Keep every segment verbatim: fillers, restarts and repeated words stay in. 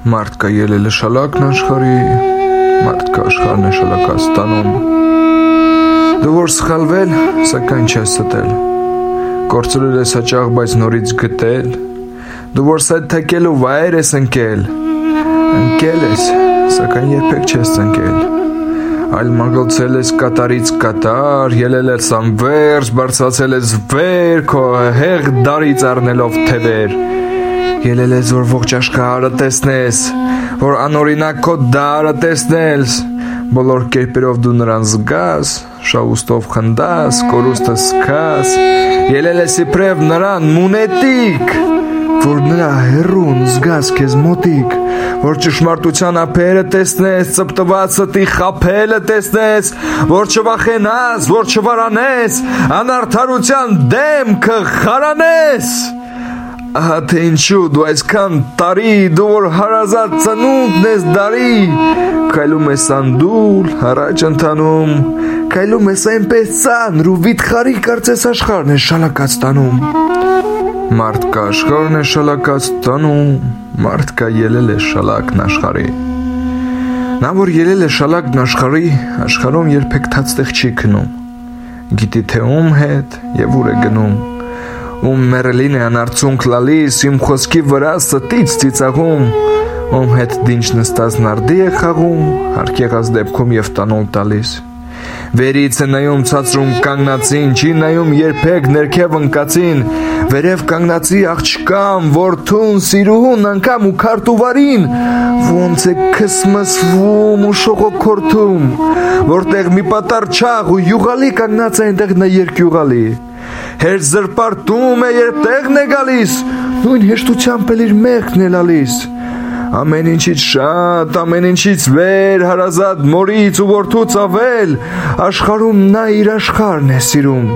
Մարդ կա ելել է շալակն աշխարհի, մարդ կա աշխարհն է շալակած տանում։ Դու որ սխալվել, սակայն չես ստել, կորցրել ես հաճախ, բայց նորից գտել, դու որ սայթ թակելու վայր ես ընկել, ընկել ես, սակայն երբեք չես ծնկել, այլ մագլցել ես կատարից կատար, ելել ես անվերջ, բարձրացել ես վեր, քո հեղ դարից առնելով թևեր, ելել ես, որ ողջ աշխարհը տեսնես, որ անօրինակ քո դարը տեսնես, բոլոր կերպերով դու նրան զգաս, շահուստով խնդաս, կորուստը սկաս, ելել ես իբրև նրան մունետիկ, որ նրա հեռուն զգաս քեզ մոտիկ, որ ճշմարտության ափերը տեսնես, ծպտված ստի խաբելը տեսնես, որ չվախենաս, որ չվարանես, անարդարության դեմքը խարանես։ Ահա թե ինչու դու այսքան տարի, դու որ հարազատ ծնունդն ես դարի, քայլում ես անդուլ, առաջ ընթանում, քայլում ես այնպես ծանր ու վիթխարի, կարծես աշխարհն է շալակած տանում։ Մարդ կա աշխարհն է շալակած տանում, մարդ կա ելել է շալակն աշխարհի։ Նա որ ելել է շալակն աշխարհի, աշխարհում երբեք թացտեղ չի քնում, գիտի թե ում հետ եւ ուր է գնում։ Ում մերելին է անարցունք լալիս, իմ խոսքի վրա ստից ծիծաղում, ում հետ դինչ նստած նարդի է խաղում, հարկ եղած դեպքում եւ տանուլ տալիս։ Վերից է նայում ցածրում կանգնածին, չի նայում երբեք ներքև ընկածին, վերև կանգնածի աղջկան, որդուն, սիրուհուն, անգամ ու քարտուվարին, ոնց է քսմսվում ու շողոքորթում, որտեղ մի պատար չաղ ու յուղալի կանգնած է այնտեղ նա երկյուղալի։ Հեր զրպարտում է, երբ տեղն է գալիս, նույն հեշտությամբ էլ իր մեղքն է լալիս։ Ամեն ինչից շատ, ամեն ինչից վեր, հարազատ մորից ու որդուց ավել, աշխարհում նա իր աշխարհն է սիրում։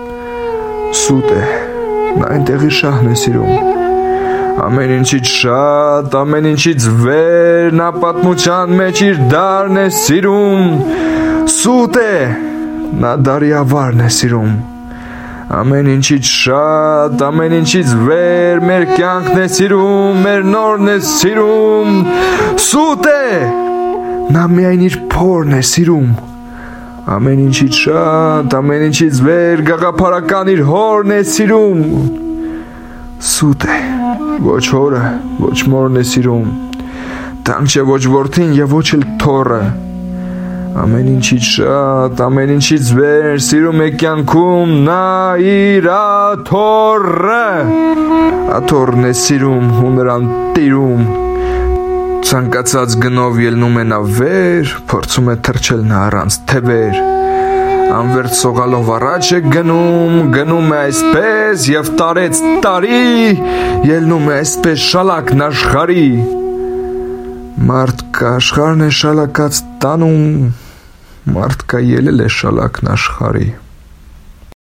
Սուտ է, նա այնտեղի շահն է սիրում։ Ամեն ինչից շատ, ամեն ինչից վեր, նա պատմության մեջ իր դարն է սիրում։ Սուտ է, նա դարի ավարն է սիրում։ Ամեն ինչից շատ, ամեն ինչից վեր, մեր կյանքն է սիրում, մեր նորն է սիրում։ Սուտ է, նա միայն իր փորն է սիրում։ Ամեն ինչից շատ, ամեն ինչից վեր, գաղափարական իր հորն է սիրում։ Սուտ է, ոչ հորը, ոչ մորն է սիրում։ Տանք չէ ոչ որդին եւ ոչ էլ թոռը։ Ամեն ինչից շատ, ամեն ինչից վեր, սիրում է կյանքում նա իր աթոռը, աթոռն է սիրում ու նրան տիրում, ցանկացած գնով ելնում է նա վեր, փորձում է թռչել նա առանց թևեր, անվերջ սողալով առաջ է գնում, գնում է այսպես եւ տարեց տարի, ելնում է այսպես շալակն աշխարհի։ Մարդ կա աշխարհն է շալակած տանում, մարդ կա ելել է շալակն աշխարհի։